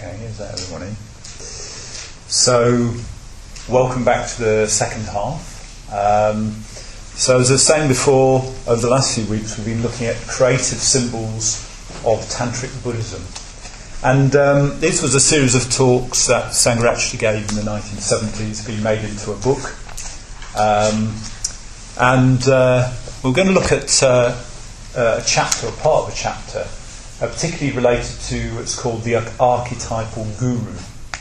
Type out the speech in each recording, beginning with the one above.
Okay, is that everybody? So, welcome back to the second half. So as I was saying before, over the last few weeks we've been looking at creative symbols of Tantric Buddhism. And this was a series of talks that Sangharakshita gave in the 1970s, been made into a book. We're going to look at a chapter, a part of a chapter, particularly related to what's called the archetypal guru.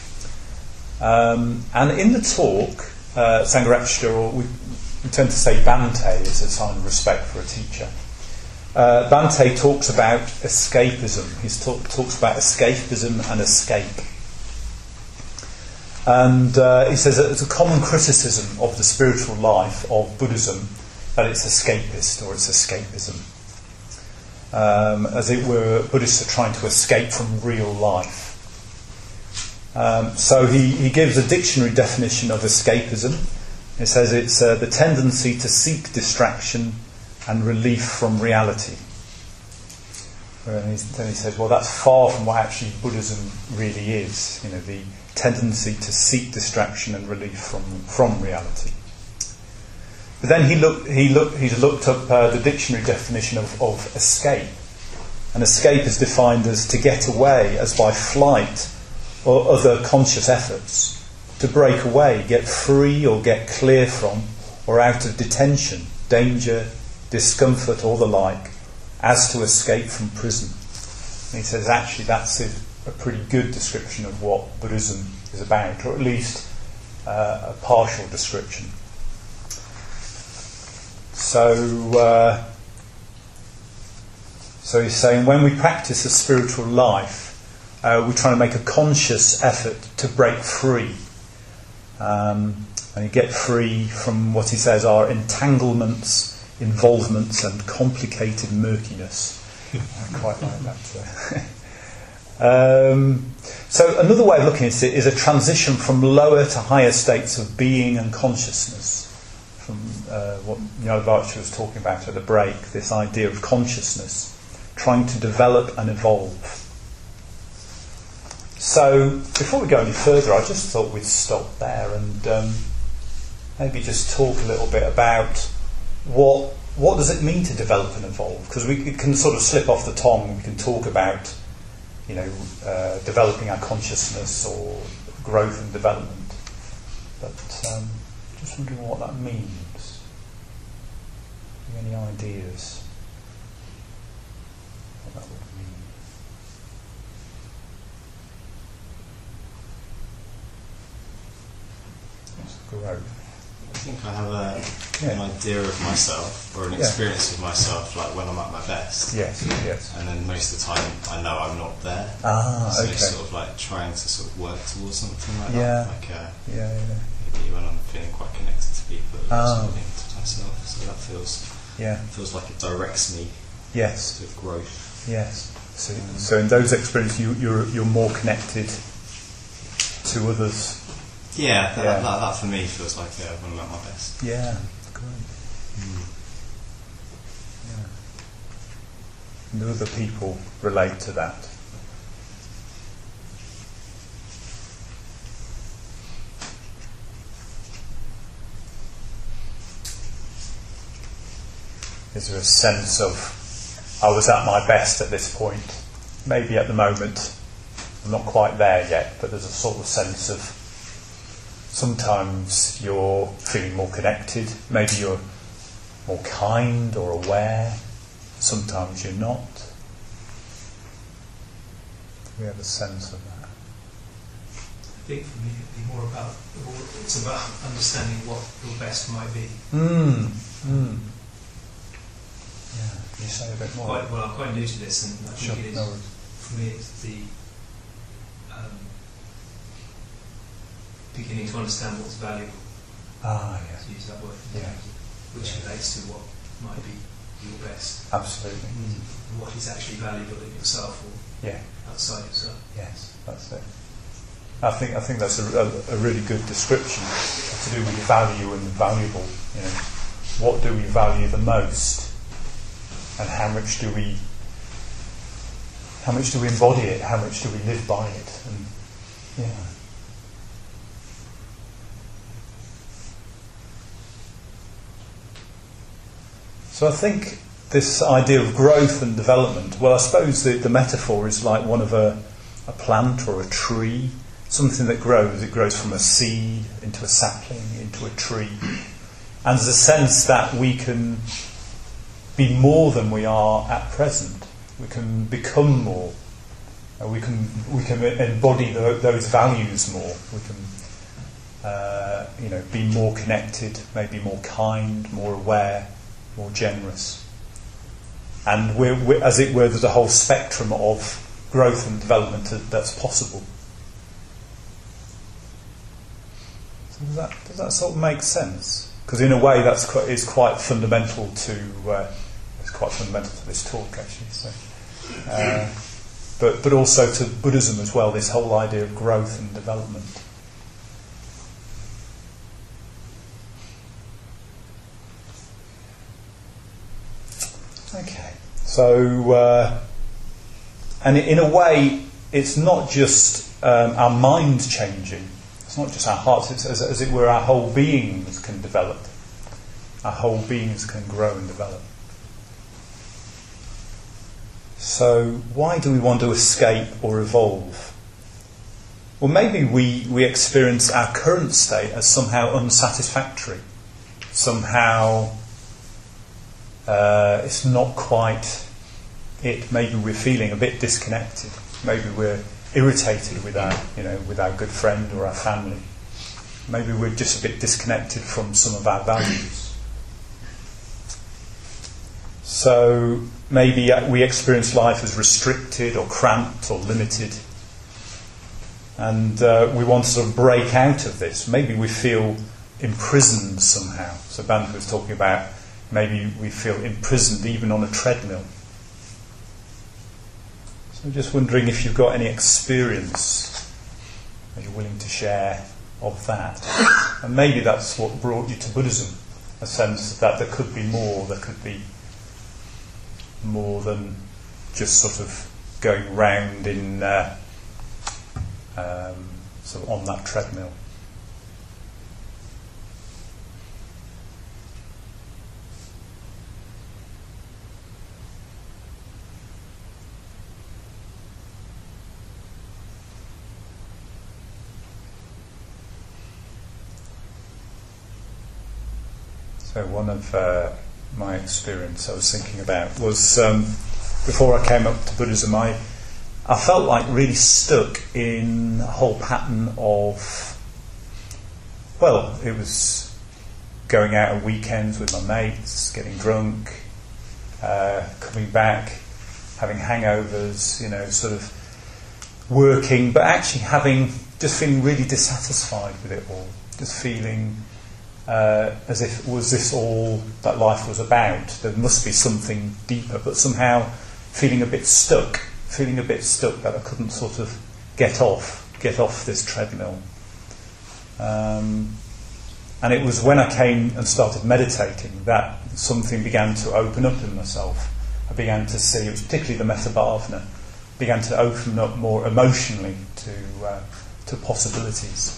And in the talk, Sangharakshita, or we tend to say Bhante as a sign of respect for a teacher, Bhante talks about escapism. He talks about escapism and escape. And he says that it's a common criticism of the spiritual life of Buddhism that it's escapist or it's escapism. As it were, Buddhists are trying to escape from real life. So he gives a dictionary definition of escapism. He says it's the tendency to seek distraction and relief from reality. And then he says, well, that's far from what actually Buddhism really is. You know, the tendency to seek distraction and relief from reality. But then he's looked up the dictionary definition of escape. And escape is defined as to get away, as by flight or other conscious efforts, to break away, get free or get clear from, or out of detention, danger, discomfort or the like, as to escape from prison. And he says actually that's a pretty good description of what Buddhism is about, or at least a partial description. So he's saying when we practice a spiritual life, we're trying to make a conscious effort to break free. And you get free from what he says are entanglements, involvements and complicated murkiness. I quite like that. So another way of looking at it is a transition from lower to higher states of being and consciousness. From what Nyalabhacha was talking about at the break, this idea of consciousness, trying to develop and evolve. So, before we go any further, I just thought we'd stop there and maybe just talk a little bit about what does it mean to develop and evolve? Because it can sort of slip off the tongue. We can talk about, developing our consciousness or growth and development. But just wondering what that means. Any ideas? What that would mean? Growth. I think I have an idea of myself, or an experience of myself, like when I'm at my best. Yes. And then most of the time, I know I'm not there. So okay. Sort of like trying to sort of work towards something like that. Like maybe when I'm feeling quite connected to people, sort of linked to myself. So that feels like it directs me. Yes. To growth. Yes. So in those experiences, you're more connected to others. Yeah, that for me feels like when I'm at my best. Yeah, great. Yeah. And other people relate to that. Is there a sense of, I was at my best at this point? Maybe at the moment, I'm not quite there yet, but there's a sort of sense of sometimes you're feeling more connected, maybe you're more kind or aware, sometimes you're not. Do we have a sense of that? I think for me it'd be more about, it's about understanding what your best might be. Yeah, can you say a bit more? I'm quite new to this, and I think it is, for me it's the beginning to understand what's valuable. Yes. To use that word. Yeah. Which relates to what might be your best. Absolutely. And what is actually valuable in yourself or outside yourself. Yes, that's it. I think that's a really good description to do with value and valuable. What do we value the most, and how much do we how much do we embody it? How much do we live by it? And yeah. So I think this idea of growth and development, well, I suppose the metaphor is like one of a plant or a tree, something that grows. It grows from a seed into a sapling, into a tree. And there's a sense that we can be more than we are at present. We can become more. We can embody those values more. We can, be more connected, maybe more kind, more aware, more generous. And we're, as it were, there's a whole spectrum of growth and development that's possible. So does that sort of make sense? Because in a way, is quite fundamental to this talk, actually. So, but also to Buddhism as well. This whole idea of growth and development. Okay, so and in a way, it's not just our mind changing. It's not just our hearts. It's as it were, our whole beings can develop. Our whole beings can grow and develop. So why do we want to escape or evolve? Well, maybe we experience our current state as somehow unsatisfactory. Somehow it's not quite it. Maybe we're feeling a bit disconnected. Maybe we're irritated with our good friend or our family. Maybe we're just a bit disconnected from some of our values. So maybe we experience life as restricted or cramped or limited. And we want to sort of break out of this. Maybe we feel imprisoned somehow. So Bante was talking about maybe we feel imprisoned even on a treadmill. So I'm just wondering if you've got any experience that you're willing to share of that. And maybe that's what brought you to Buddhism, a sense that there could be more, there could be more than just sort of going round in sort of on that treadmill. So one of my experience I was thinking about was before I came up to Buddhism, I felt like really stuck in a whole pattern of, well, it was going out on weekends with my mates, getting drunk, coming back, having hangovers, sort of working, but actually just feeling really dissatisfied with it all, just feeling as if was this all that life was about. There must be something deeper, but somehow feeling a bit stuck that I couldn't sort of get off this treadmill. And it was when I came and started meditating that something began to open up in myself. I began to see, it was particularly the Metta Bhavana, began to open up more emotionally to possibilities.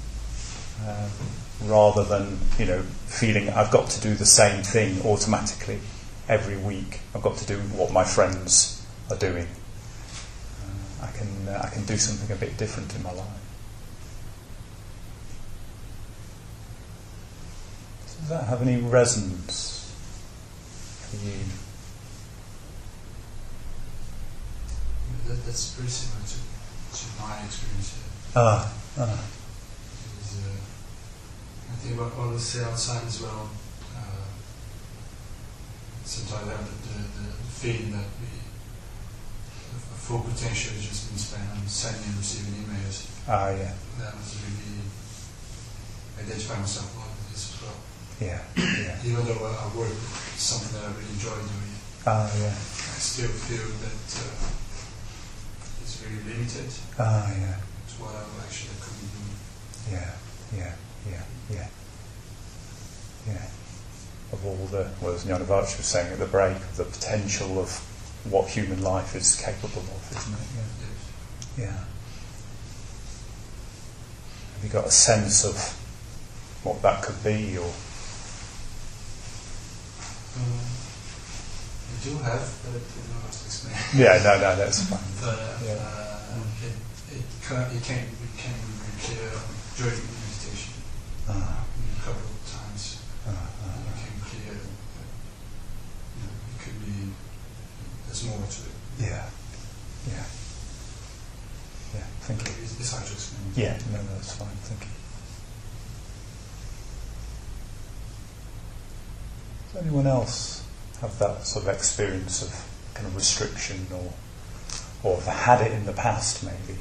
Rather than, feeling I've got to do the same thing automatically every week. I've got to do what my friends are doing. I can do something a bit different in my life. Does that have any resonance for you? That's pretty similar to my experience. I think what I say outside as well, sometimes I have the feeling that a full potential has just been spent on sending and receiving emails. Yeah. That was really, I identify myself a lot with this as well. Yeah. Even though I work with something that I really enjoy doing, yeah. I still feel that it's really limited to what I actually could be doing. Yeah. Of all the, as Jnana Varch was saying at the break, the potential of what human life is capable of, isn't it? Yeah. Yeah. Have you got a sense of what that could be, or? I do have, but I don't know how to explain. Yeah, no, that's fine. It came really clear during meditation. A couple of times it became clear that it could be, there's more to it. Yeah. Thank you. It's hard to explain. Yeah, no, that's fine. Thank you. Does anyone else have that sort of experience of kind of restriction, or have had it in the past, maybe?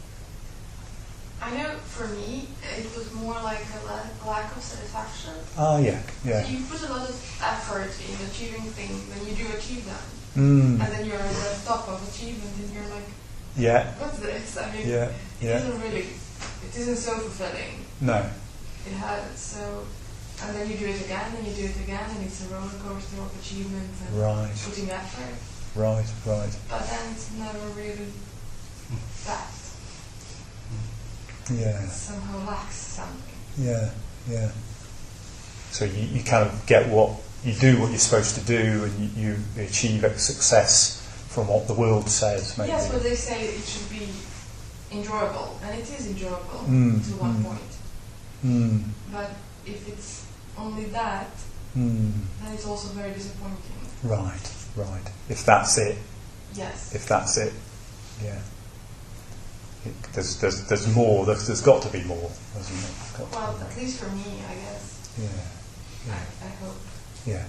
I know for me it was more like a lack of satisfaction. Yeah. So you put a lot of effort in achieving things, and you do achieve them, and then you're at the top of achievement, and you're like, what's this? I mean, it isn't so fulfilling. No. It has so, and then you do it again, and you do it again, and it's a roller coaster of achievement and putting effort. Right. But then it's never really that. Yeah. It somehow lacks something. Yeah. So you kind of get what you're supposed to do, and you achieve success from what the world says, maybe. Yes, but they say it should be enjoyable, and it is enjoyable to one point. But if it's only that, then it's also very disappointing. Right. If that's it. Yes. If that's it, yeah. There's more. There's got to be more, hasn't it? Well, at least for me, I guess. Yeah. I hope. Yeah.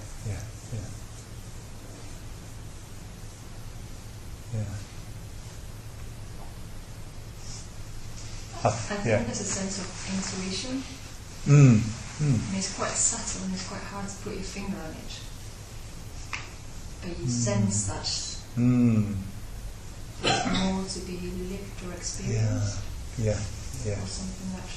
I think there's a sense of intuition. And it's quite subtle and it's quite hard to put your finger on it. But you sense that there's more to be lived or experienced. Yeah. Or something that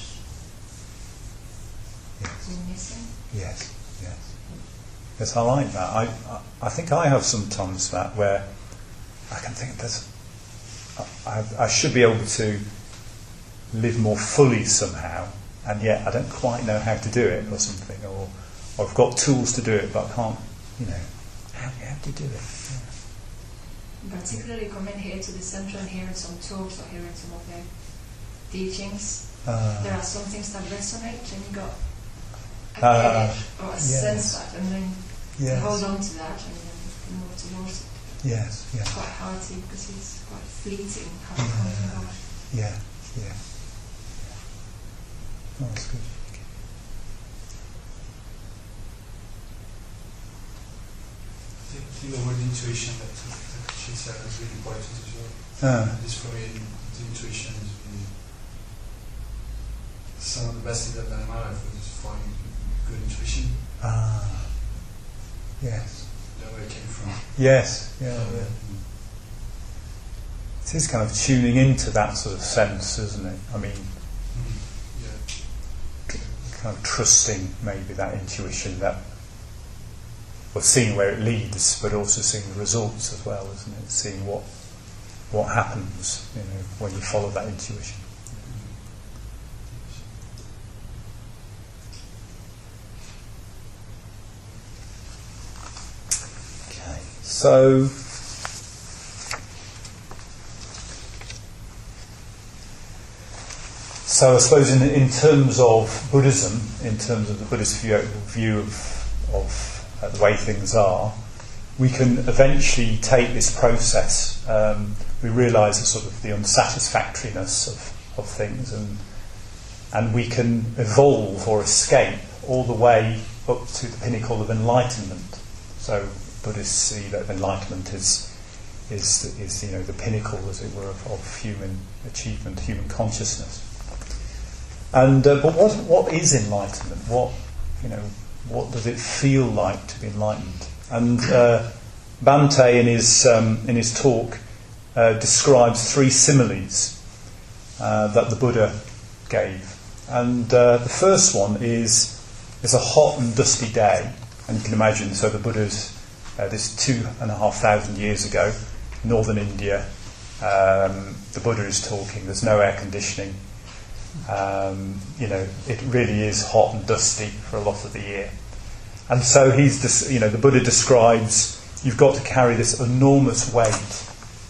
we're missing. Yes, I like that. I think I have sometimes that where I can think I should be able to live more fully somehow, and yet I don't quite know how to do it, or something, or I've got tools to do it, but I can't, how do you do it? Particularly coming here to the centre and hearing some talks or hearing some of their teachings, there are some things that resonate, and you got a get it, or a sense that, and then you hold on to that and then move towards it. Yes. It's quite hard to, because it's quite fleeting how it comes about. Yeah. Oh, that's good. I think the word intuition that she said is really important as well. This for me, the intuition is really some of the best things I've done in my life was finding good intuition. Yes. Know where it came from. Yes. Yeah. It is kind of tuning into that sort of sense, isn't it? I mean, kind of trusting maybe that intuition, that seeing where it leads, but also seeing the results as well, isn't it? Seeing what happens, when you follow that intuition. Okay, so I suppose in terms of Buddhism, in terms of the Buddhist view of the way things are, we can eventually take this process. We realise the sort of the unsatisfactoriness of things, and we can evolve or escape all the way up to the pinnacle of enlightenment. So Buddhists see that enlightenment is the pinnacle, as it were, of human achievement, human consciousness. And but what is enlightenment? What does it feel like to be enlightened? And Bhante in his talk describes 3 similes that the Buddha gave, and the first one is a hot and dusty day, and you can imagine. So the Buddha's this 2,500 years ago, northern India. The Buddha is talking. There's no air conditioning. It really is hot and dusty for a lot of the year. And so the Buddha describes you've got to carry this enormous weight,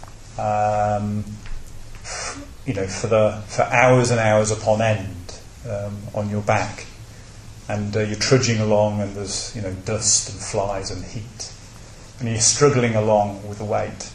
for hours and hours upon end on your back, and you're trudging along, and there's dust and flies and heat, and you're struggling along with the weight,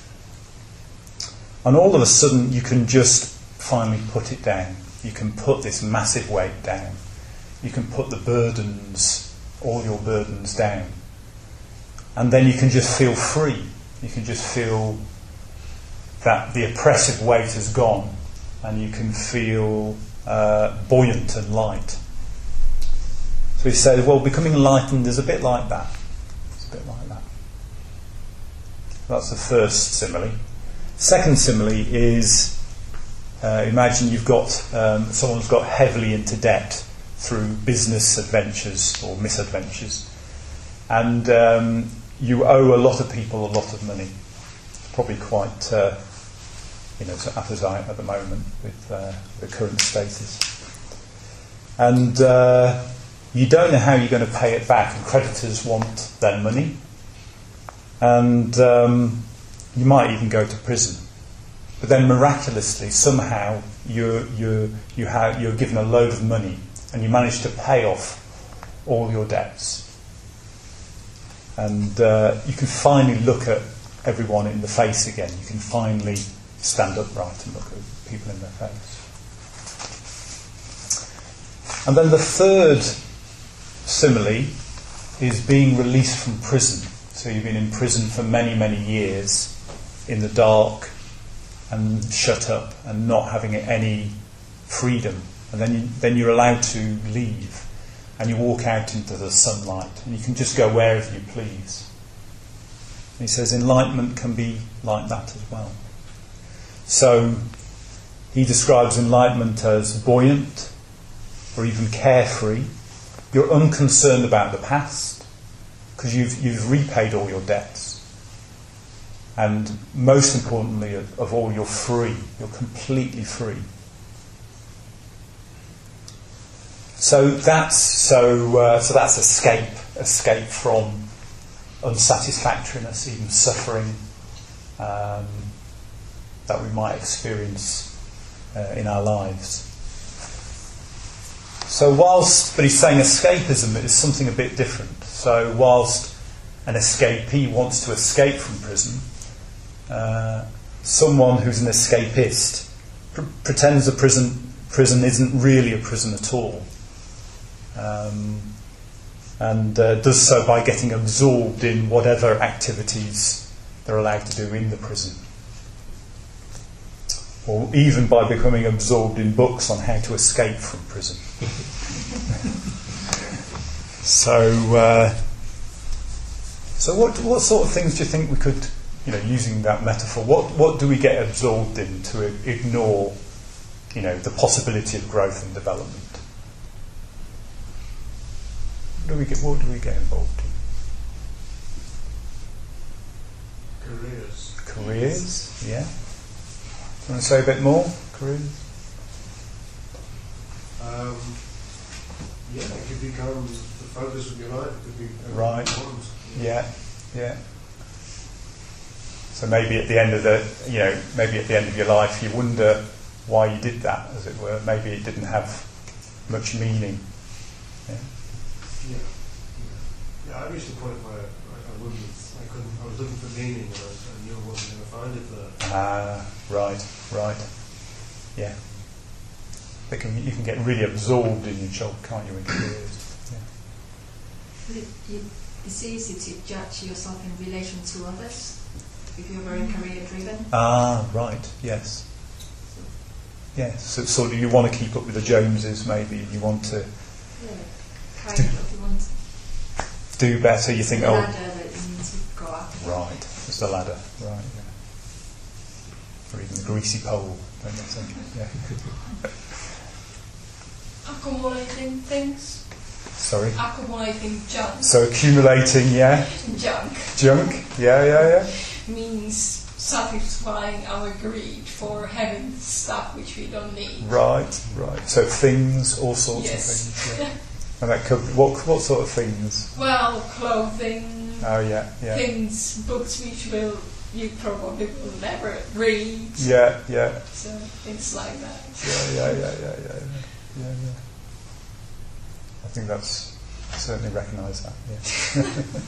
and all of a sudden you can just finally put it down. You can put this massive weight down. You can put the burdens, all your burdens down. And then you can just feel free. You can just feel that the oppressive weight has gone, and you can feel buoyant and light. So he says, well, becoming enlightened is a bit like that. It's a bit like that. That's the first simile. Second simile is, imagine you've got, someone's got heavily into debt through business adventures or misadventures, and you owe a lot of people a lot of money. It's probably quite, to apposite at the moment with the current status. And you don't know how you're going to pay it back, and creditors want their money, and you might even go to prison. But then miraculously, somehow, you're given a load of money, and you manage to pay off all your debts. And you can finally look at everyone in the face again. You can finally stand upright and look at people in their face. And then the third simile is being released from prison. So you've been in prison for many, many years, in the dark, and shut up, and not having any freedom. And then you're allowed to leave, and you walk out into the sunlight, and you can just go wherever you please. And he says enlightenment can be like that as well. So he describes enlightenment as buoyant, or even carefree. You're unconcerned about the past, because you've repaid all your debts. And most importantly of all, you're free. You're completely free. So that's escape from unsatisfactoriness, even suffering that we might experience in our lives. So but he's saying escapism is something a bit different. So whilst an escapee wants to escape from prison, someone who's an escapist pretends a prison isn't really a prison at all, and does so by getting absorbed in whatever activities they're allowed to do in the prison, or even by becoming absorbed in books on how to escape from prison. So what sort of things do you think we could, using that metaphor, what do we get absorbed in to ignore, the possibility of growth and development? What do we get involved in? Careers, yeah. Do you want to say a bit more? Careers? It could become the focus of your life. It could be right. Yeah. So maybe at the end of your life, you wonder why you did that, as it were. Maybe it didn't have much meaning. Yeah. I reached a point where I was looking for meaning, and I knew I wasn't going to find it there. Right. Yeah. You can get really absorbed in your job, can't you, in careers? Yeah. It's easy to judge yourself in relation to others if you're very career-driven. Right, yes. Yes, so sort of you want to keep up with the Joneses, maybe. You want to... You want to do better, you think, ladder that you need to go up. Right, it's the ladder, right, yeah. Or even the greasy pole, don't you think? Yeah. Accumulating things. Sorry? Accumulating junk. So accumulating, yeah? Junk, yeah. Means satisfying our greed for having stuff which we don't need. Right. So things, all sorts of things. Yeah. And that could, what sort of things? Well, clothing. Oh yeah. Things, books which you probably will never read. Yeah. So things like that. Yeah. I think I certainly recognise that. Yeah.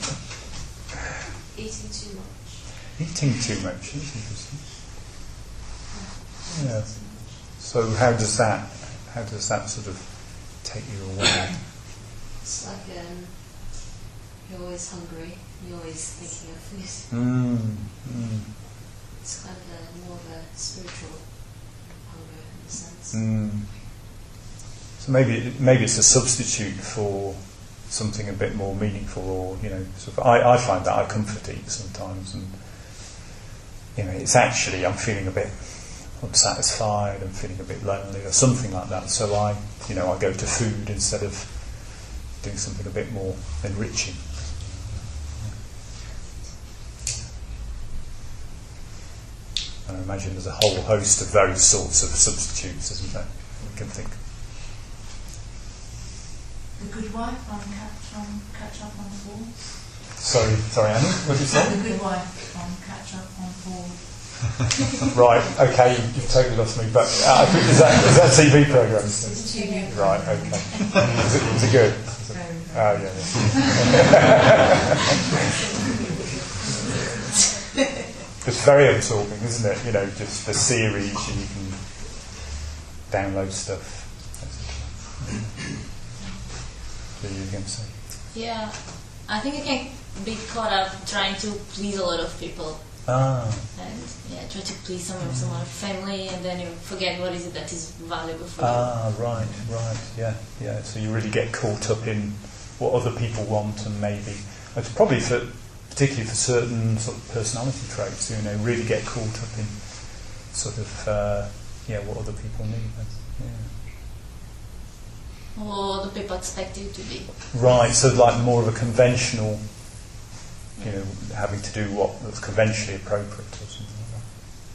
Eating too much. Eating too much. That's interesting. Yeah. So how does that sort of take you away? It's like you're always hungry. You're always thinking of food. It's kind of more of a spiritual hunger in a sense. So maybe it's a substitute for something a bit more meaningful, or sort of, I find that I comfort eat sometimes, and it's actually I'm feeling a bit unsatisfied, I'm feeling a bit lonely, or something like that. So I go to food instead of doing something a bit more enriching. And I imagine there's a whole host of various sorts of substitutes, isn't there? We can think. The Good Wife on Catch Up on Paul. Sorry, Annie, what did you say? The Good Wife on Catch Up on Paul. Right, okay, you've totally lost me, but is that a TV programme? It's a TV. Right, okay. Is it good? Oh, yeah. It's very absorbing, isn't it? Just the series, and you can download stuff. What are you going to say? Yeah, I think you can be caught up trying to please a lot of people. And try to please some of our family, and then you forget what is it that is valuable for you. Right, yeah. So you really get caught up in what other people want, and maybe it's probably particularly for certain sort of personality traits, really get caught up in sort of what other people need. Or the people expect you to be. Right, so like more of a conventional, having to do what's conventionally appropriate or something like that.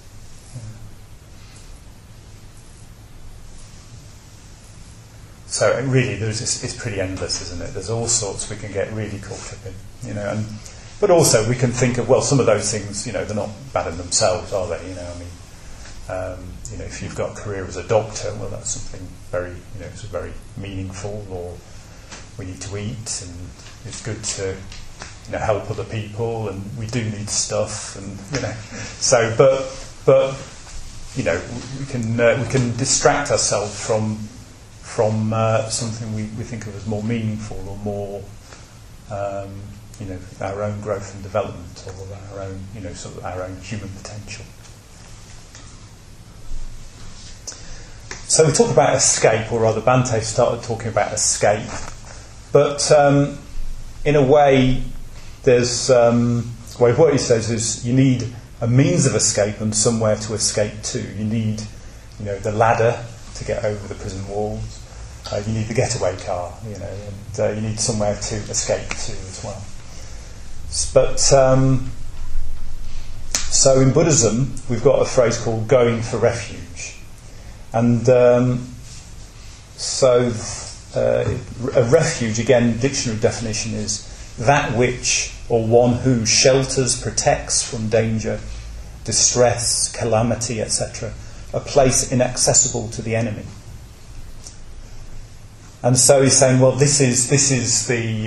Yeah. So really, it's pretty endless, isn't it? There's all sorts we can get really caught up in, but also we can think of, some of those things, they're not bad in themselves, are they? If you've got a career as a doctor, that's something very, it's very meaningful. Or we need to eat, and it's good to, help other people, and we do need stuff, and So, but we can distract ourselves from something we think of as more meaningful, or more, our own growth and development, or our own, sort of our own human potential. So we talk about escape, or rather Bhante started talking about escape. But in a way, there's what he says is you need a means of escape and somewhere to escape to. You need, the ladder to get over the prison walls. You need the getaway car, and you need somewhere to escape to as well. But so in Buddhism, we've got a phrase called "going for refuge." And a refuge, again, dictionary definition is that which or one who shelters, protects from danger, distress, calamity, etc. A place inaccessible to the enemy. And so he's saying, this is the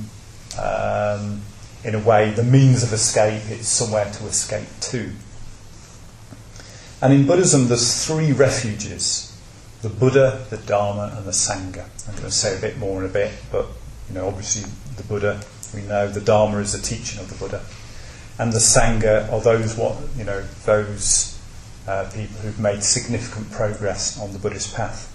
in a way the means of escape. It's somewhere to escape to. And in Buddhism, there's 3 refuges: the Buddha, the Dharma, and the Sangha. I'm going to say a bit more in a bit, but obviously the Buddha, we know the Dharma is the teaching of the Buddha, and the Sangha are those people who've made significant progress on the Buddhist path.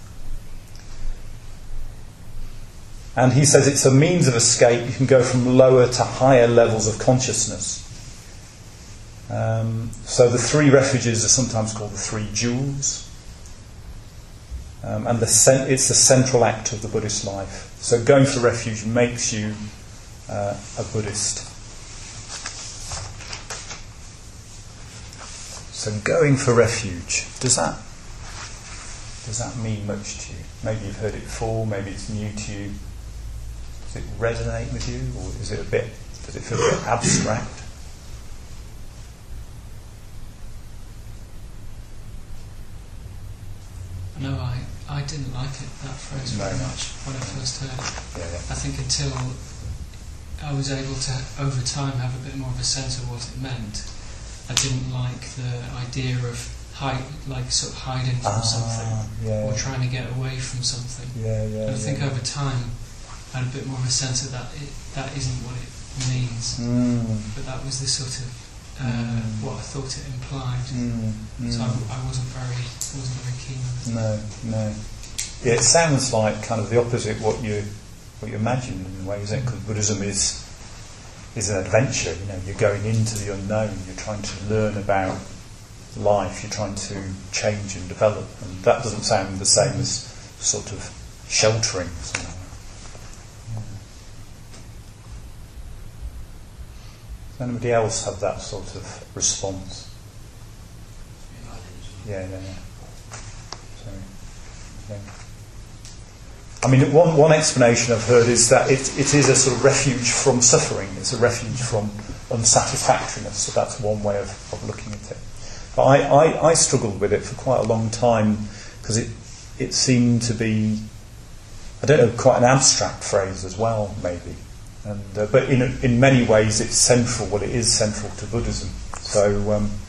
And he says it's a means of escape. You can go from lower to higher levels of consciousness. So the 3 refuges are sometimes called the 3 jewels. And it's the central act of the Buddhist life. So going for refuge makes you a Buddhist. So going for refuge, does that mean much to you? Maybe you've heard it before, maybe it's new to you. Does it resonate with you, or does it feel a bit abstract? No, I didn't like that phrase very much when I first heard it. I think until I was able to, over time, have a bit more of a sense of what it meant, I didn't like the idea of hiding from something or trying to get away from something. And I think over time I had a bit more of a sense of that isn't what it means, but that was the sort of what I thought it implied. So I wasn't very keen on it. No. Yeah, it sounds like kind of the opposite what you imagine in a way, isn't it? Because Buddhism is an adventure. You're going into the unknown. You're trying to learn about life. You're trying to change and develop, and that doesn't sound the same as sort of sheltering. Does anybody else have that sort of response? Yeah. I mean, one explanation I've heard is that it is a sort of refuge from suffering. It's a refuge from unsatisfactoriness. So that's one way of looking at it. But I struggled with it for quite a long time because it seemed to be, I don't know, quite an abstract phrase as well, maybe. And but in many ways it's central. Well, it is central to Buddhism. So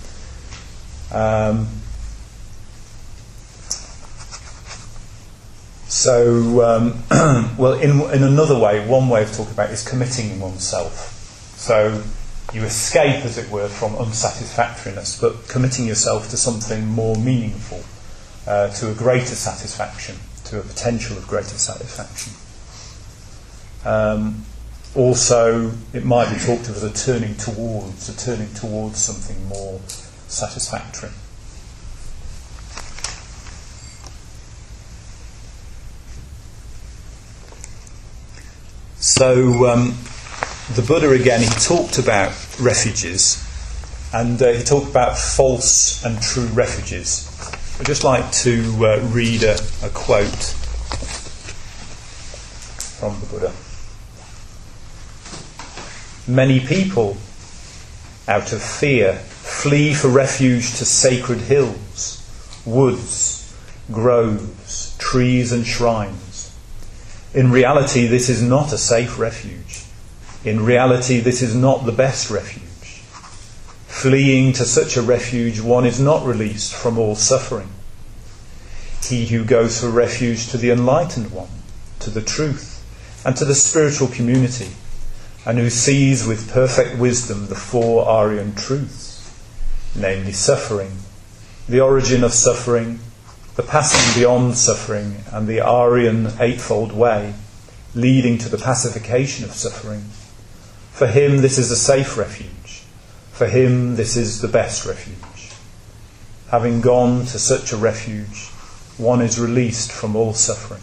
well, in another way, one way of talking about it is committing oneself. So you escape, as it were, from unsatisfactoriness, but committing yourself to something more meaningful, to a greater satisfaction, to a potential of greater satisfaction. Also, it might be talked of as a turning towards something more satisfactory. So the Buddha again, he talked about refuges, and he talked about false and true refuges. I'd just like to read a quote from the Buddha. Many people, out of fear, flee for refuge to sacred hills, woods, groves, trees and shrines. In reality, this is not a safe refuge. In reality, this is not the best refuge. Fleeing to such a refuge, one is not released from all suffering. He who goes for refuge to the enlightened one, to the truth, and to the spiritual community, and who sees with perfect wisdom the four Aryan truths, namely suffering, the origin of suffering, the passing beyond suffering, and the Aryan eightfold way, leading to the pacification of suffering. For him this is a safe refuge. For him this is the best refuge. Having gone to such a refuge, one is released from all suffering.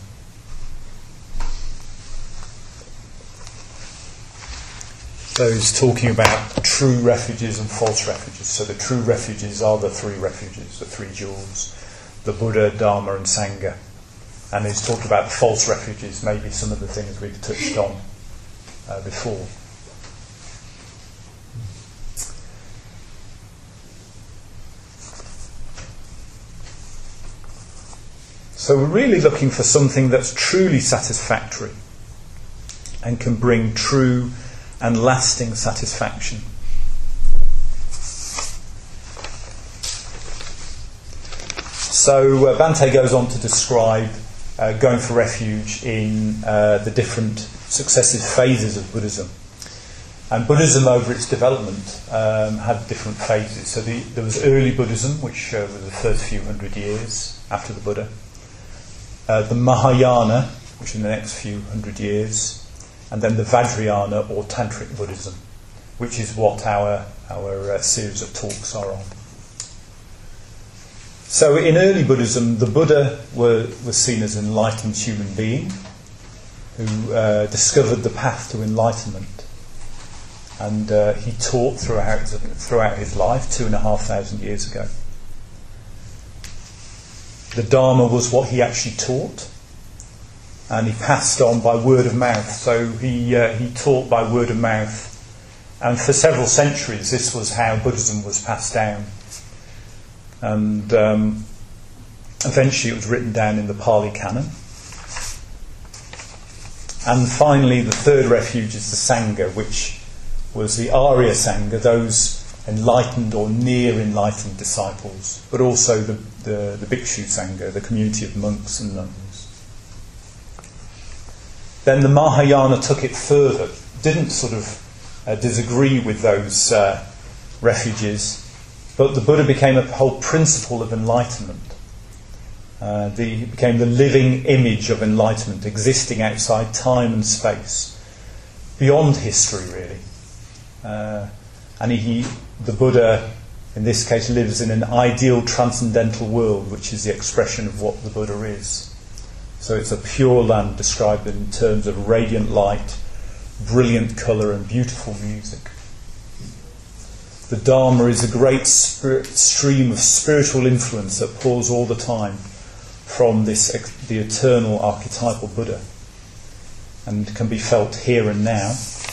So he's talking about true refuges and false refuges. So the true refuges are the three refuges, the three jewels, the Buddha, Dharma and Sangha. And he's talked about the false refuges, maybe some of the things we've touched on before. So we're really looking for something that's truly satisfactory and can bring true and lasting satisfaction. So Bhante goes on to describe going for refuge in the different successive phases of Buddhism. And Buddhism over its development had different phases. So there was early Buddhism, which was the first few hundred years after the Buddha. The Mahayana, which in the next few hundred years, and then the Vajrayana or Tantric Buddhism, which is what our series of talks are on. So in early Buddhism, the Buddha was seen as an enlightened human being who discovered the path to enlightenment. And he taught throughout his life, 2,500 years ago. The Dharma was what he actually taught, and he passed on by word of mouth. So he taught by word of mouth, and for several centuries this was how Buddhism was passed down. And eventually it was written down in the Pali Canon. And finally the third refuge is the Sangha, which was the Arya Sangha, those enlightened or near enlightened disciples, but also the Bhikshu Sangha, the community of monks and nuns. Then the Mahayana took it further, didn't sort of disagree with those refuges, but the Buddha became a whole principle of enlightenment. He became the living image of enlightenment, existing outside time and space, beyond history really. And the Buddha, in this case, lives in an ideal transcendental world, which is the expression of what the Buddha is. So it's a pure land described in terms of radiant light, brilliant colour and beautiful music. The Dharma is a great stream of spiritual influence that pours all the time from the eternal archetypal Buddha and can be felt here and now.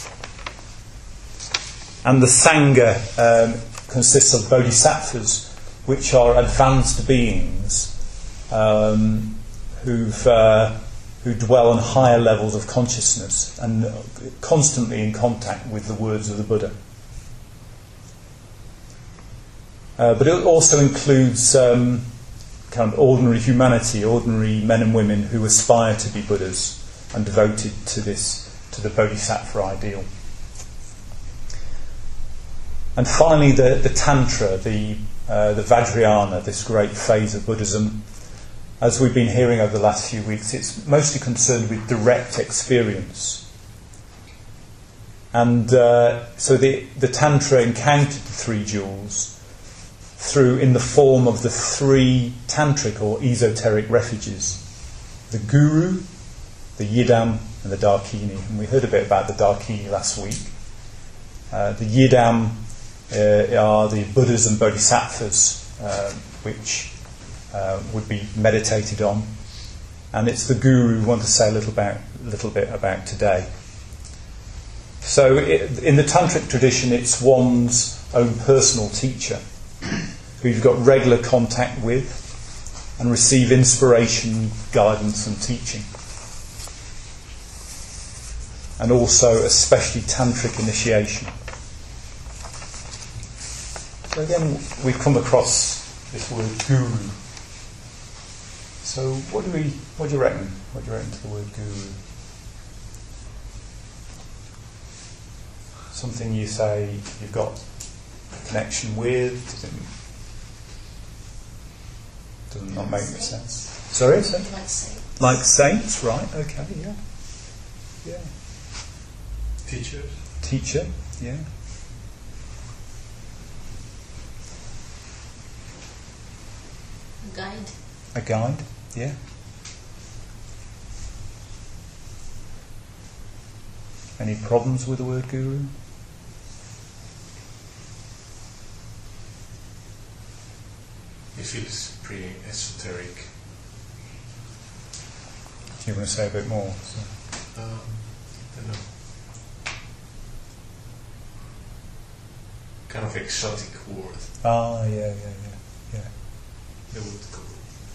And the Sangha consists of bodhisattvas, which are advanced beings who dwell on higher levels of consciousness and constantly in contact with the words of the Buddha. But it also includes kind of ordinary humanity, ordinary men and women who aspire to be Buddhas and devoted to the bodhisattva ideal. And finally, the Tantra, the Vajrayana, this great phase of Buddhism. As we've been hearing over the last few weeks, it's mostly concerned with direct experience. And so the Tantra encountered the three jewels in the form of the three tantric or esoteric refuges: the Guru, the Yidam, and the Dakini. And we heard a bit about the Dakini last week. The Yidam are the Buddhas and Bodhisattvas, which would be meditated on, and it's the Guru we want to say a little bit about today. So, in the Tantric tradition, it's one's own personal teacher, who you've got regular contact with, and receive inspiration, guidance, and teaching, and also especially Tantric initiation. So again, we've come across this word guru. So what do you reckon? What do you reckon to the word guru? Something you say you've got a connection with? Doesn't not make much sense. Sorry? Like saints. Like saints, right? Okay, yeah. Yeah. Teacher, yeah. Guide. A guide, yeah. Any problems with the word guru? It feels pretty esoteric. Do you want to say a bit more? I don't know. Kind of exotic word. Ah, yeah. The word guru.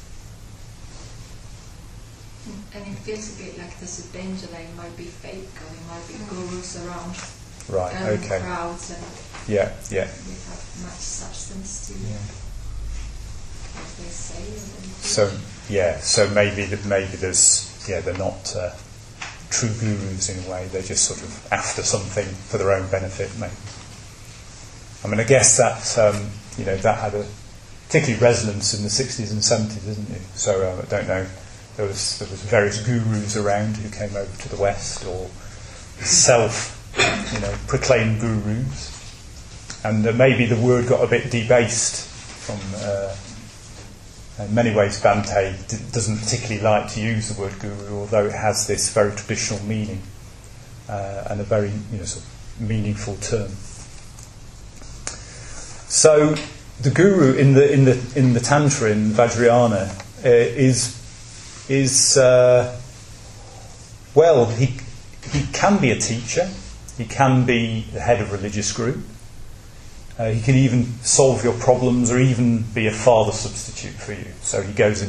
And it feels a bit like there's a danger that it might be fake, or there might be gurus around. Right, okay. Crowds and yeah. without much substance to what they say. So maybe there's they're not true gurus in a way. They're just sort of after something for their own benefit. Maybe. I mean, I guess that that had a particularly resonance in the 60s and 70s, isn't it? So I don't know. There was various gurus around who came over to the West, or proclaimed gurus, and maybe the word got a bit debased from In many ways, Bhante doesn't particularly like to use the word guru, although it has this very traditional meaning and a very sort of meaningful term. So the guru in the Tantra, in Vajrayana, he can be a teacher, he can be the head of a religious group, he can even solve your problems or even be a father substitute for you. So he goes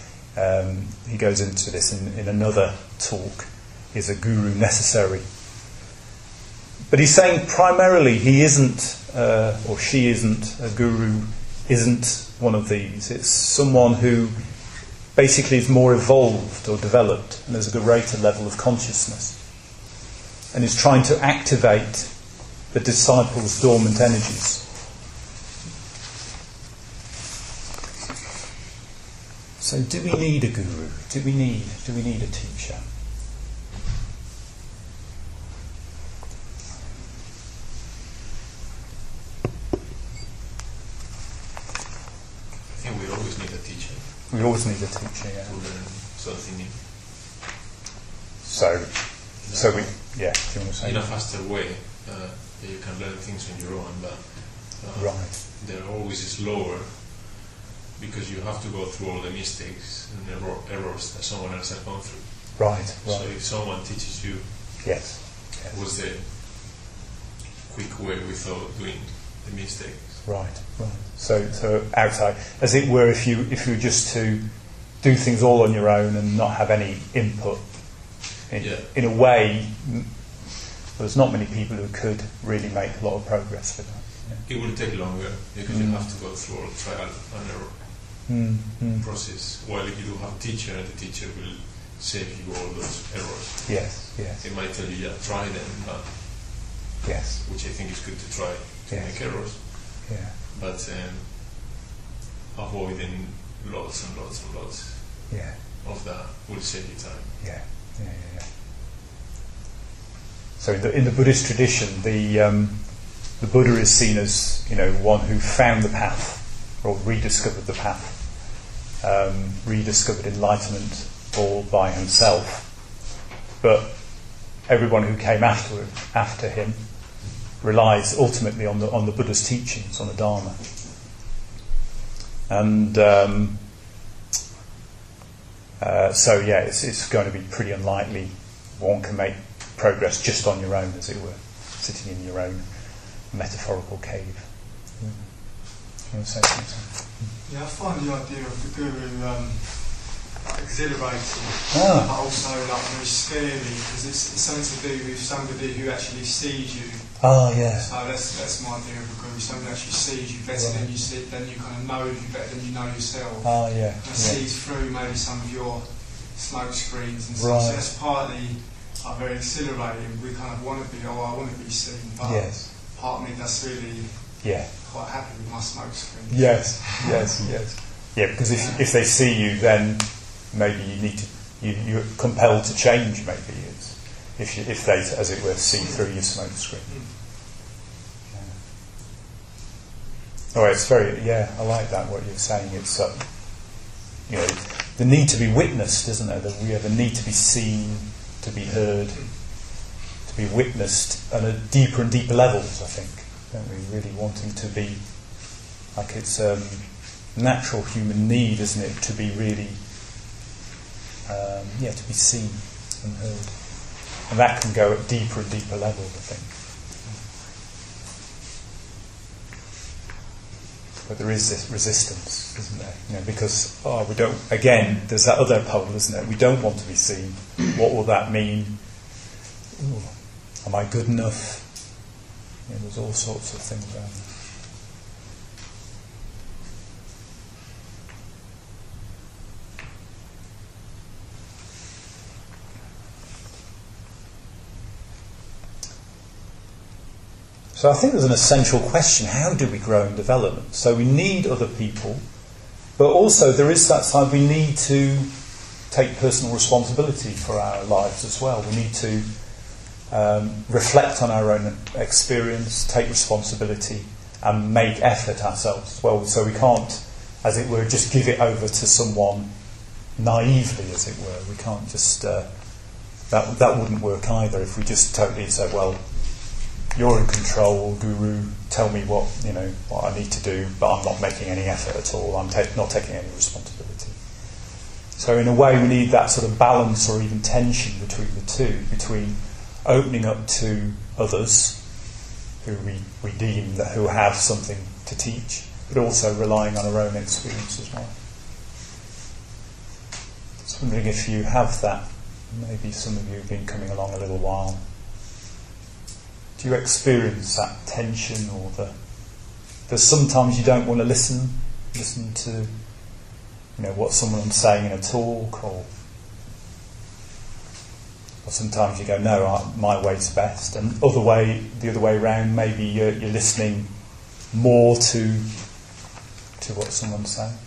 into this in another talk. Is a guru necessary? But he's saying primarily he isn't, or she isn't, a guru isn't one of these. It's someone who basically is more evolved or developed and has a greater level of consciousness and is trying to activate the disciples' dormant energies. So do we need a guru? Do we need a teacher? I think we always need a teacher. We always need a teacher, yeah. To learn something new. So we, yeah, do you want to say? In a faster way, you can learn things on your own, but right. They're always slower because you have to go through all the mistakes and errors that someone else has gone through. Right. So if someone teaches you, yes. what's the quick way without doing the mistakes? Right. So outside, as it were, if you were just to do things all on your own and not have any input, in a way, there's not many people who could really make a lot of progress with that. Yeah. It will take longer because you have to go through all trial and error process. While if you do have a teacher, the teacher will save you all those errors. Yes. They might tell you, try them, but which I think is good to try to make errors. Yeah. But avoiding lots and lots and lots of that will save you time. Yeah. So in the Buddhist tradition, the Buddha is seen as one who found the path or rediscovered the path, rediscovered enlightenment all by himself. But everyone who came after him relies ultimately on the Buddha's teachings, on the Dharma. And it's going to be pretty unlikely one can make progress just on your own, as it were, sitting in your own metaphorical cave. You want to say something? Yeah, I find the idea of the guru exhilarating, but also very scary, because it's something to do with somebody who actually sees you. Oh, yeah. So that's my idea of a guru. Somebody actually sees you better than you see, then you kind of know you better than you know yourself. Oh, yeah. And sees through maybe some of your smoke screens and stuff. So that's partly very exhilarating. We kind of want to be, I want to be seen, but part of me that's really quite happy with my smoke screen. Yes. Yeah, because if they see you, then maybe you're compelled to change. Maybe if they, as it were, see through your smoke screen. Oh, it's very I like that what you're saying. It's the need to be witnessed, isn't there? That we have a need to be seen, to be heard, to be witnessed at a deeper and deeper levels. I think, don't we? Really wanting to be like it's natural human need, isn't it? To be really, to be seen and heard, and that can go at deeper and deeper levels. I think. But there is this resistance, isn't there? Because we don't. Again, there's that other pole, isn't there? We don't want to be seen. What will that mean? Ooh, am I good enough? There's all sorts of things around there. So I think there's an essential question: how do we grow and develop? So we need other people, but also there is that side we need to take personal responsibility for our lives as well. We need to reflect on our own experience, take responsibility, and make effort ourselves as well. So we can't as it were, just give it over to someone naively, as it were. We can't just that wouldn't work either if we just totally said, well, you're in control, guru, tell me what I need to do, but I'm not making any effort at all. I'm not taking any responsibility. So in a way, we need that sort of balance or even tension between the two, between opening up to others who we deem who have something to teach, but also relying on our own experience as well. Just wondering if you have that. Maybe some of you have been coming along a little while. Do you experience that tension, or there's sometimes you don't want to listen to what someone's saying in a talk, or sometimes you go, no, my way's best, and the other way around, maybe you're listening more to what someone's saying.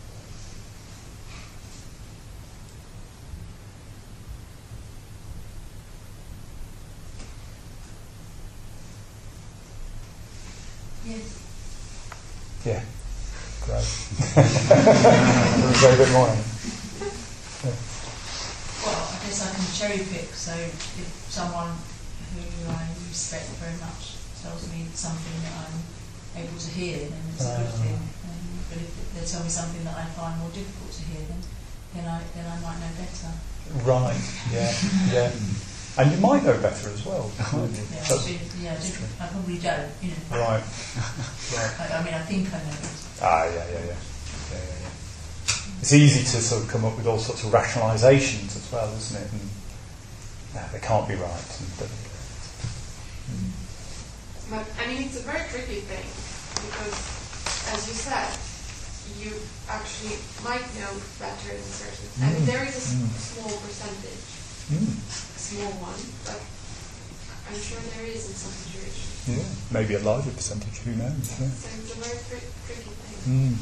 Yes. Yeah, great. Very good morning. Yeah. Well, I guess I can cherry pick. So if someone who I respect very much tells me something that I'm able to hear, then it's a good thing. But if they tell me something that I find more difficult to hear, then I might know better. Right. Yeah. And you might know better as well. I probably don't. Right. I mean, I think I know it. Yeah. It's easy to sort of come up with all sorts of rationalisations as well, isn't it? And they can't be right. But I mean, it's a very tricky thing because, as you said, you actually might know better than certain. I mean, there is a small percentage. A small one, but I'm sure there is in some situations. Yeah, maybe a larger percentage, who knows? Yeah. So it's a very tricky thing.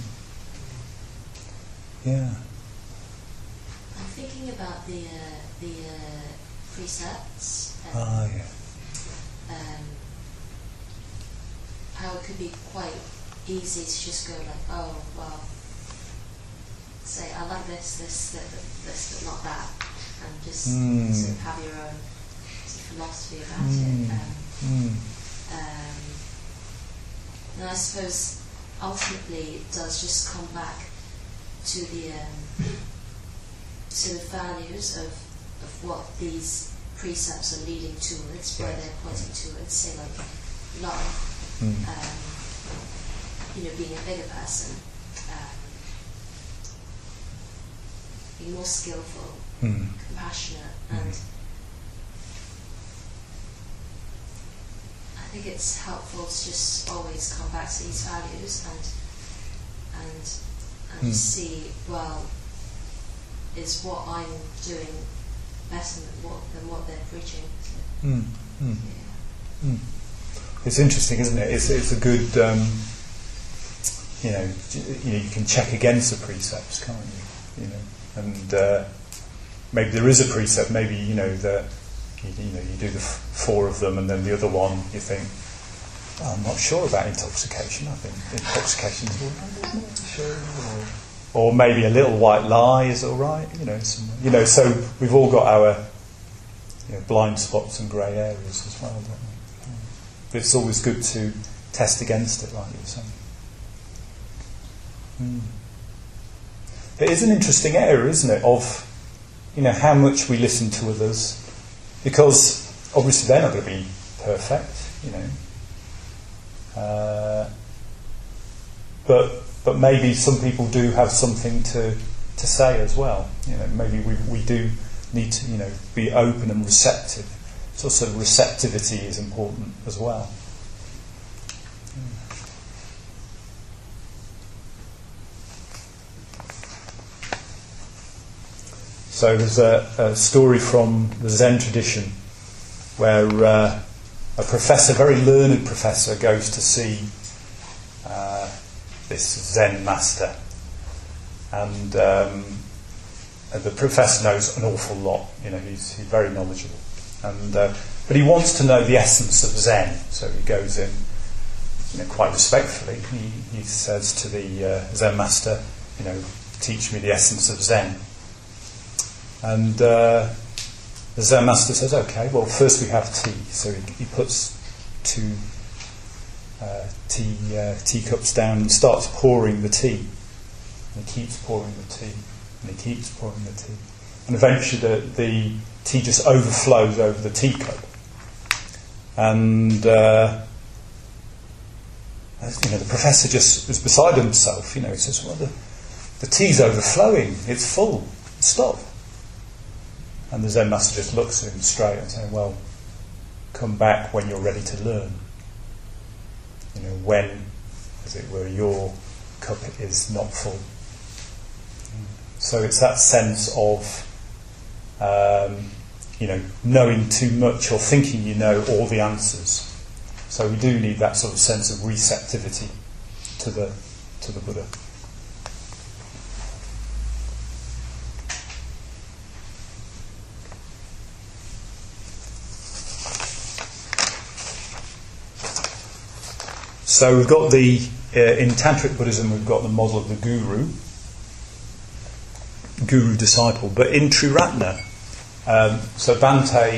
Yeah. I'm thinking about the precepts. How it could be quite easy to just go like, oh, well, say, I like this, but not that. And just sort of have your own philosophy about it. And I suppose ultimately it does just come back to the values of what these precepts are leading towards, where they're pointing towards, say like love, being a bigger person, being more skillful, compassionate, and I think it's helpful to just always come back to these values and just see, well, is what I'm doing better than what they're preaching? It's interesting, isn't it? It's a good, you can check against the precepts, can't you? And maybe there is a precept. Maybe that you do the 4 of them, and then the other one you think, I'm not sure about intoxication. I think intoxication is all right. Sure. Or maybe a little white lie is all right. So we've all got our blind spots and grey areas as well, don't we? But it's always good to test against it, like you were saying. It is an interesting area, isn't it, of how much we listen to others, because obviously they're not going to be perfect, but maybe some people do have something to say as well. Maybe we do need to be open and receptive. So sort of receptivity is important as well. So there's a story from the Zen tradition where a professor, very learned professor, goes to see this Zen master, and the professor knows an awful lot. He's very knowledgeable, and but he wants to know the essence of Zen. So he goes in, quite respectfully, he says to the Zen master, teach me the essence of Zen. And the Zen master says, okay, well, first we have tea. So he puts 2 teacups down and starts pouring the tea. And he keeps pouring the tea, and he keeps pouring the tea. And eventually the tea just overflows over the teacup. And the professor just was beside himself. He says, well, the tea's overflowing, it's full, stop. And the Zen master just looks at him straight and says, well, come back when you're ready to learn. When, as it were, your cup is not full. So it's that sense of, knowing too much or thinking you know all the answers. So we do need that sort of sense of receptivity to the Buddha. So we've got in Tantric Buddhism, we've got the model of the guru disciple. But in Triratna, so Bhante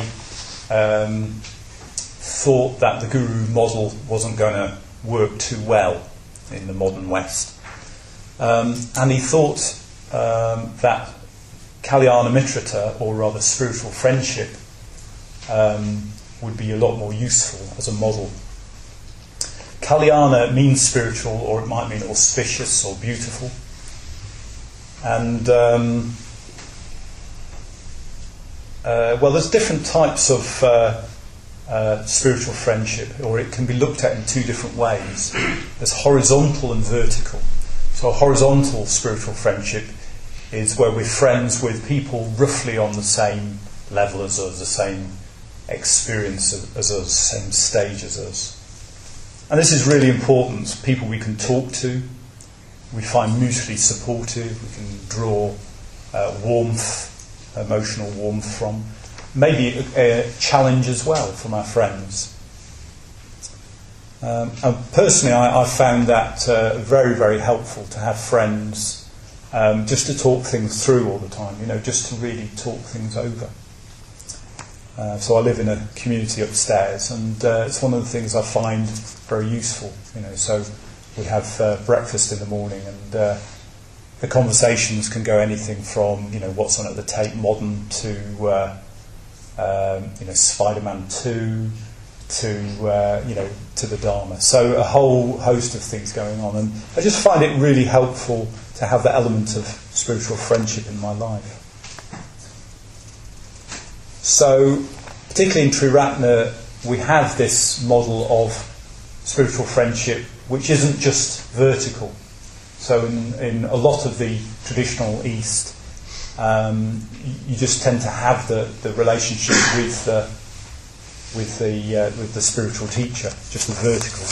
thought that the guru model wasn't going to work too well in the modern West. And he thought that Kalyana Mitrata, or rather spiritual friendship, would be a lot more useful as a model. Kalyana means spiritual, or it might mean auspicious or beautiful. And there's different types of spiritual friendship, or it can be looked at in 2 different ways. There's horizontal and vertical. So a horizontal spiritual friendship is where we're friends with people roughly on the same level as us, the same experience as us, same stage as us. And this is really important. People we can talk to, we find mutually supportive, we can draw warmth, emotional warmth from. Maybe a challenge as well from our friends. And personally, I found that very, very helpful to have friends just to talk things through all the time, just to really talk things over. So I live in a community upstairs, and it's one of the things I find very useful. So we have breakfast in the morning, and the conversations can go anything from what's on at the Tate Modern to Spider-Man 2 to the Dharma. So a whole host of things going on, and I just find it really helpful to have that element of spiritual friendship in my life. So, particularly in Triratna, we have this model of spiritual friendship which isn't just vertical. So in a lot of the traditional East, you just tend to have the relationship with the spiritual teacher, just the vertical.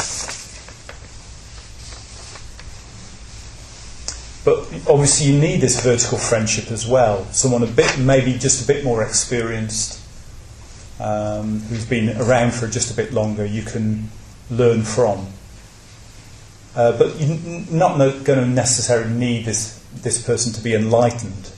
But obviously you need this vertical friendship as well. Someone maybe just a bit more experienced, who's been around for just a bit longer, you can learn from. But you're not going to necessarily need this person to be enlightened.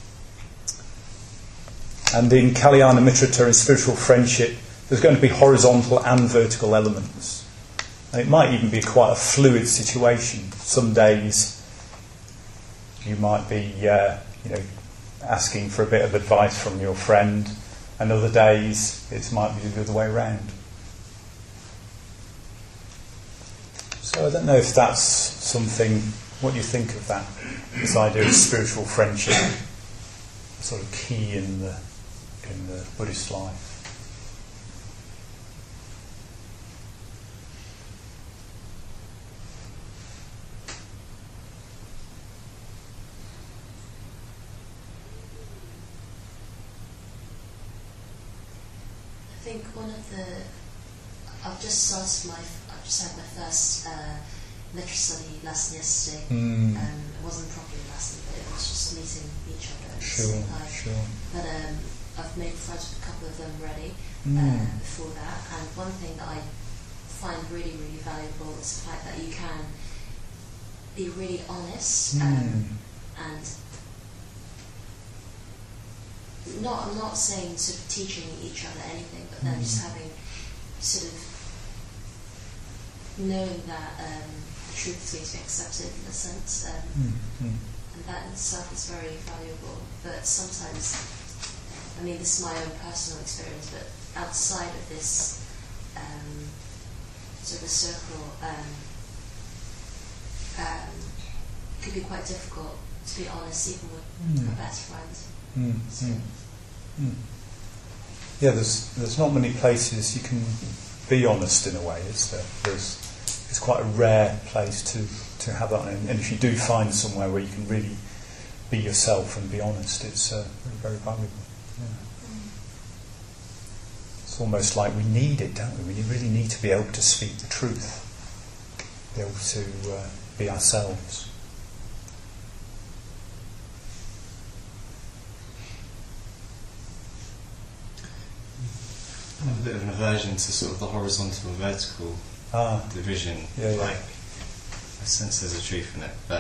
And in Kalyana Mitrata and spiritual friendship, there's going to be horizontal and vertical elements. And it might even be quite a fluid situation. Some days you might be, asking for a bit of advice from your friend, and other days it might be the other way around. So I don't know if that's something. What do you think of that? This idea of spiritual friendship, sort of key in the Buddhist life. I think I've just had my first literature study lesson yesterday. It wasn't properly a lesson, but it was just meeting each other and saying hi. Sure. But I've made friends with a couple of them already before that. And one thing that I find really, really valuable is the fact that you can be really honest and I'm not saying sort of teaching each other anything, but then just having sort of knowing that the truth is going to be accepted in a sense, and that in itself is very valuable. But sometimes, I mean, this is my own personal experience, but outside of this sort of circle, it could be quite difficult to be honest, even with our best friends. Yeah, there's not many places you can be honest in a way, is there? It's quite a rare place to have that, and if you do find somewhere where you can really be yourself and be honest, it's very valuable. Yeah. It's almost like we need it, don't we? We really need to be able to speak the truth, be able to be ourselves. I have a bit of an aversion to sort of the horizontal and vertical division. Yeah. Like, I sense there's a truth in it, but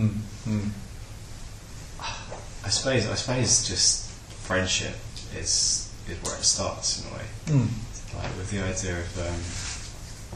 I suppose just friendship is where it starts in a way. Like with the idea of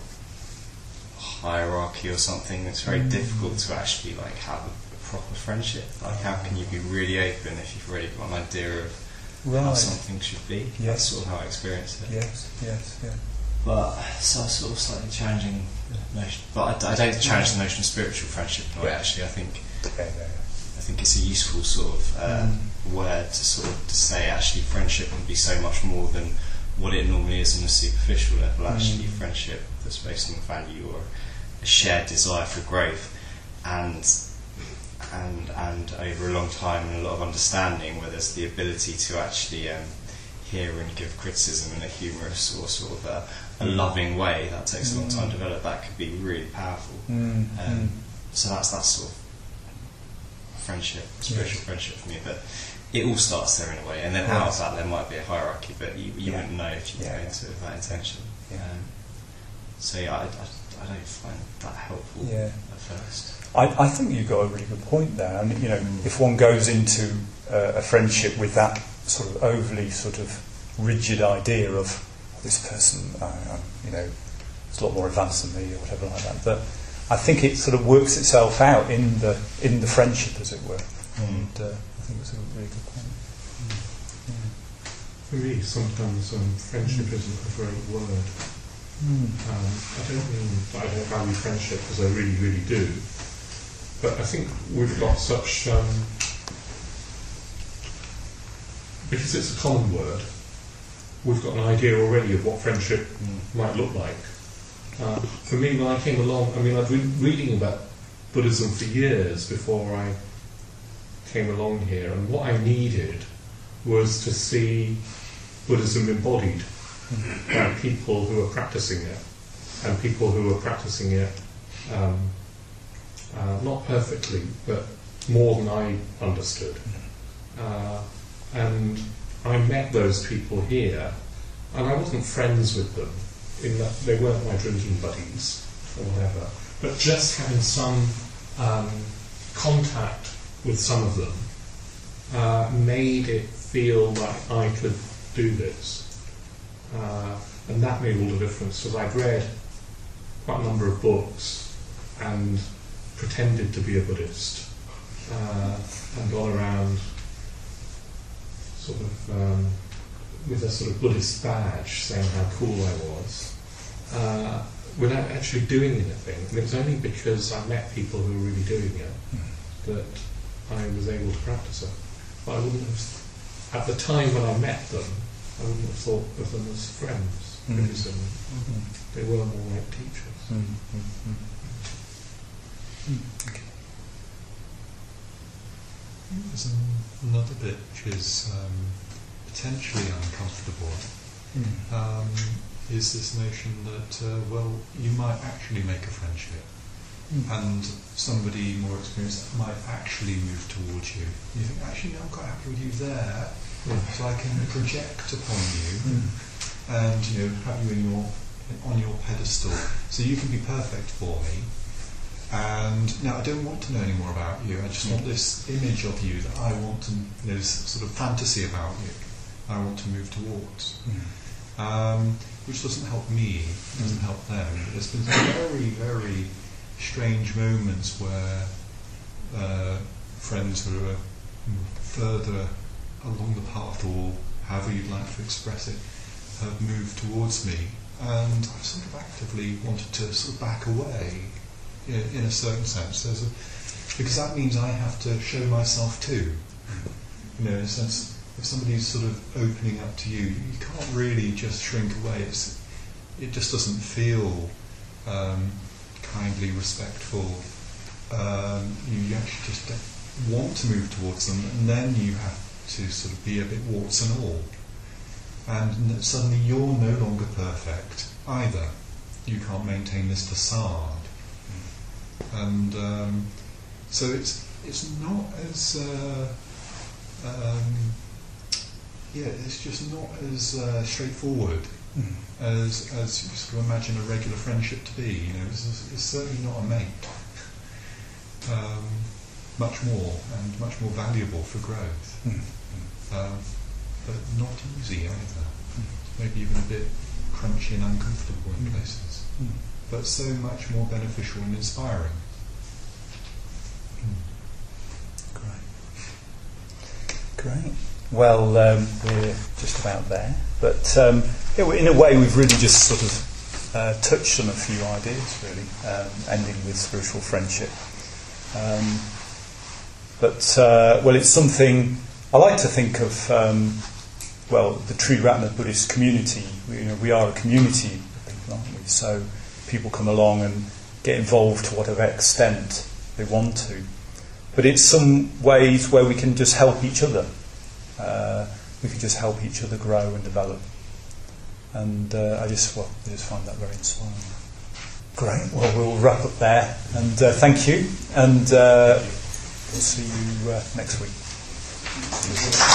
hierarchy or something, it's very difficult to actually like have a proper friendship. Like, how can you be really open if you've already got an idea of how something should be? Yes. That's sort of how I experience it. Yes. But so sort of slightly challenging the notion. But I don't challenge the notion of spiritual friendship in a way. Actually, I think it's a useful sort of word to sort of to say. Actually, friendship can be so much more than what it normally is on a superficial level. Actually, friendship that's based on value or a shared desire for growth, and over a long time and a lot of understanding, where there's the ability to actually hear and give criticism in a humorous or sort of a loving way. That takes a long time to develop. That could be really powerful. So that's sort of friendship, spiritual friendship for me. But it all starts there in a way, and then out of that there might be a hierarchy, but you wouldn't know if you go into it with that intention. So I don't find that helpful at first. I think you've got a really good point there, and if one goes into a friendship with that sort of overly sort of rigid idea of this person, is a lot more advanced than me or whatever like that, but I think it sort of works itself out in the friendship, as it were, and I think it's a really good point. For me, sometimes friendship isn't a great word. I don't mean that I don't value friendship, because I really, really do. But I think we've got such, because it's a common word, we've got an idea already of what friendship might look like. For me, when I came along, I've been reading about Buddhism for years before I came along here, and what I needed was to see Buddhism embodied by people who are practicing it, and people who are practicing it not perfectly, but more than I understood. And I met those people here, and I wasn't friends with them, in that they weren't my drinking buddies or whatever, but just having some contact with some of them made it feel like I could do this. And that made all the difference, because I'd read quite a number of books and pretended to be a Buddhist, and gone around sort of with a sort of Buddhist badge saying how cool I was, without actually doing anything. And it was only because I met people who were really doing it that I was able to practice it. But I wouldn't have, at the time when I met them, I wouldn't have thought of them as friends, because they were more like teachers. Okay. There's another bit which is potentially uncomfortable, is this notion that, you might actually make a friendship, and somebody more experienced might actually move towards you. You think, actually, no, I'm quite happy with you there, so I can project upon you, and have you in your on your pedestal. So you can be perfect for me. And now I don't want to know any more about you. I just want this image of you that I want to, this sort of fantasy about you I want to move towards. Which doesn't help me, doesn't help them. But there's been some very, very strange moments where friends who are further along the path, or however you'd like to express it, have moved towards me, and I've sort of actively wanted to sort of back away in a certain sense. Because that means I have to show myself too. In a sense, if somebody's sort of opening up to you, you can't really just shrink away. It just doesn't feel kindly, respectful. You actually just want to move towards them, and then you have to sort of be a bit warts and all. And suddenly you're no longer perfect either. You can't maintain this facade. And so it's not as it's just not as straightforward as you sort of imagine a regular friendship to be. You know, it's certainly not a mate. Much more valuable for growth, but not easy either. Maybe even a bit crunchy and uncomfortable in places, but so much more beneficial and inspiring. Great. Well, we're just about there, but in a way we've really just sort of touched on a few ideas, really, ending with spiritual friendship. Well, it's something I like to think of. The Triratna Buddhist community. We are a community of people, aren't we? So people come along and get involved to whatever extent they want to. But it's some ways where we can just help each other. We can just help each other grow and develop. And I just find that very inspiring. Great. Well, we'll wrap up there. And thank you. And we'll see you next week.